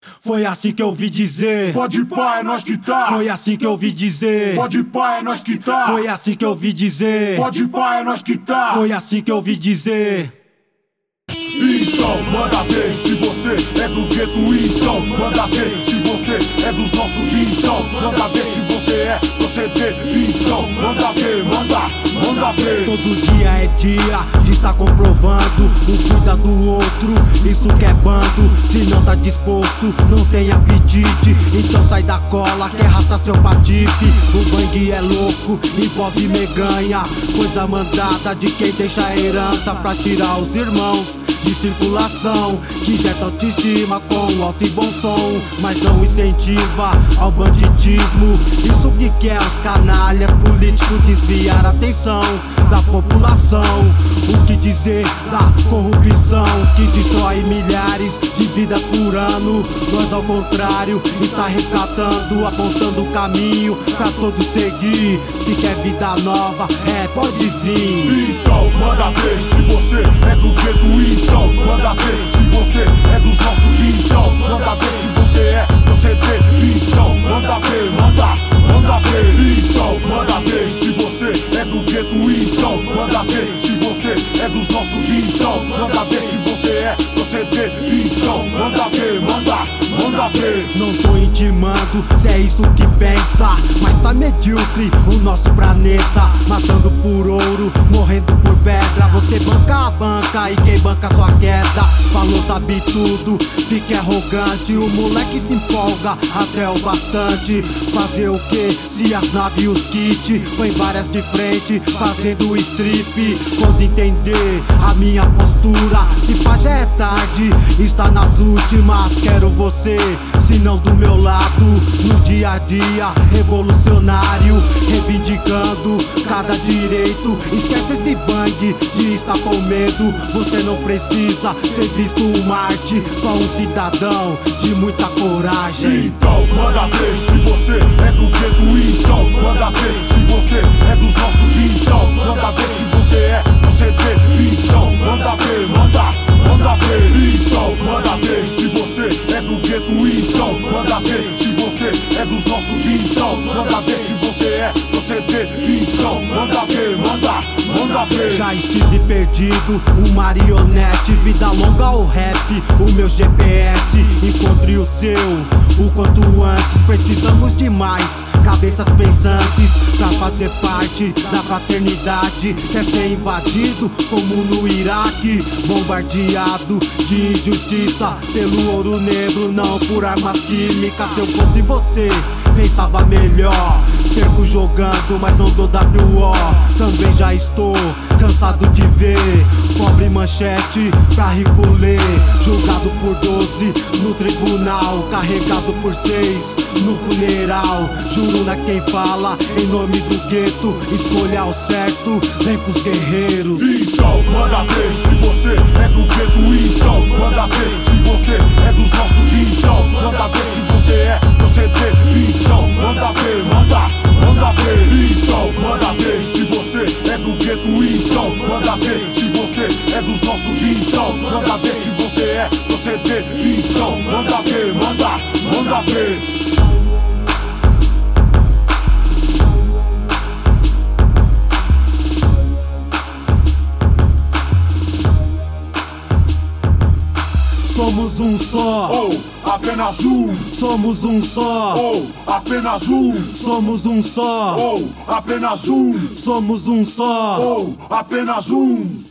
Foi assim que eu ouvi dizer. Pode pá, é nós que tá. Foi assim que eu ouvi dizer. Pode pá, é nós que tá. Foi assim que eu ouvi dizer. Pode pá, é nós que tá. Foi assim que eu ouvi dizer. Então, manda ver se você é do gueto. Então, manda ver se você é dos nossos. Então, manda ver se você é proceder. Então, manda ver, manda ver. Todo dia é dia de estar comprovando um cuida do outro, isso que é bando. Se não tá disposto, não tem apetite, então sai da cola que arrasta seu patife. O bang é louco, envolve meganha, coisa mandada de quem deixa a herança pra tirar os irmãos de circulação, que injeta autoestima com alto e bom som, mas não incentiva ao banditismo. Isso que quer os canalhas políticos desviar a atenção da população. O que dizer da corrupção que destrói milhares de vidas por ano? Nós ao contrário está resgatando, apontando o caminho pra todos seguir. Se quer vida nova, pode vir. Então manda ver se você é do gueto. Então manda ver se você é dos nossos. Então manda ver se você é proceder. Então manda ver, manda ver. Então manda ver se você é do gueto. Então manda ver se você é dos nossos. Então manda ver se você é proceder. Então manda ver, manda ver. Não tô intimando se é isso que pensa, mas tá medíocre o nosso planeta, matando por ouro, morrendo por pedra. Você banca a banca e quem banca sua queda. Falou sabe tudo, fica arrogante. O moleque se empolga até o bastante. Fazer o que se as naves e os kits põe várias de frente, fazendo strip. Quando entender a minha postura, se pá já é tarde, está nas últimas. Quero você, se não do meu lado, no dia a dia revolucionário, reivindicando cada direito. Esquece esse bang de estar com medo. Você não precisa ser visto um Marte, só um cidadão de muita coragem. Então manda ver se você é do gueto. Então manda ver se você é dos nossos. Então manda ver se você é proceder. Então manda ver, manda ver. Então manda ver se você é do gueto. Então manda ver se você é dos nossos. Então manda ver se você é proceder. Então manda ver, manda ver. Já estive perdido, um marionete, vida longa ou rap, o meu GPS, encontre o seu, o quanto antes. Precisamos de mais cabeças pensantes pra fazer parte da fraternidade. Quer ser invadido como no Iraque, bombardeado de injustiça pelo ouro negro, não por armas químicas. Se eu fosse você, pensava melhor. Perco jogando, mas não dou WO. Também já estou cansado de ver pobre manchete pra rico ler. Julgado por 12 no tribunal, carregado por 6 no funeral. Juro na quem fala em nome do gueto, escolha o certo, vem pros guerreiros. Então manda ver se você é do gueto. Então manda ver se você é dos nossos. Então manda ver se você é proceder. Então manda ver, manda ver. Então manda ver se você é do gueto. Então manda ver se você é dos nossos. Então manda ver se você é proceder. Então manda ver, manda ver. Somos um só, apenas um. Somos um só, apenas um. Somos um só, apenas um. Somos um só, apenas um.